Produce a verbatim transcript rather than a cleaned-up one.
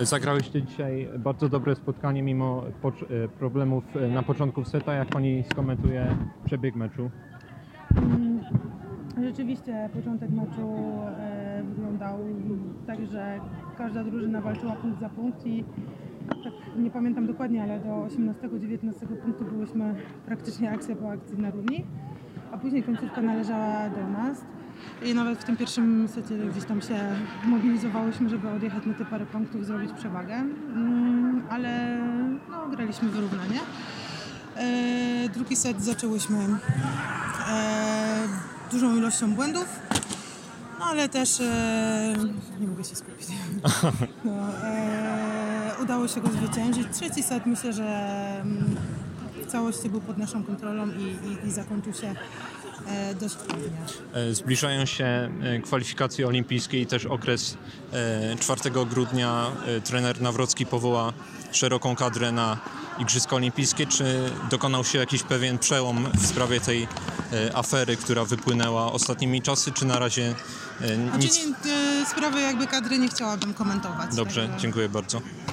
Zagrałyście dzisiaj bardzo dobre spotkanie mimo pocz- problemów na początku seta. Jak pani skomentuje przebieg meczu? Rzeczywiście początek meczu e, wyglądał tak, że każda drużyna walczyła punkt za punkt i tak nie pamiętam dokładnie, ale do osiemnastego dziewiętnastego punktu byłyśmy praktycznie akcja po akcji na równi, a później końcówka należała do nas i nawet w tym pierwszym secie gdzieś tam się mobilizowałyśmy, żeby odjechać na te parę punktów, zrobić przewagę, mm, ale no, graliśmy wyrównanie. E, drugi set zaczęłyśmy e, dużą ilością błędów, no ale też e, nie mogę się skupić. No, e, udało się go zwyciężyć. Trzeci set myślę, że w całości był pod naszą kontrolą i, i, i zakończył się e, dość ładnie. Zbliżają się kwalifikacje olimpijskie i też okres czwartego grudnia. Trener Nawrocki powoła szeroką kadrę na Igrzyska Olimpijskie. Czy dokonał się jakiś pewien przełom w sprawie tej afery, która wypłynęła ostatnimi czasy, czy na razie nic? Znaczy, nie, sprawy jakby kadry nie chciałabym komentować. Dobrze, także... dziękuję bardzo.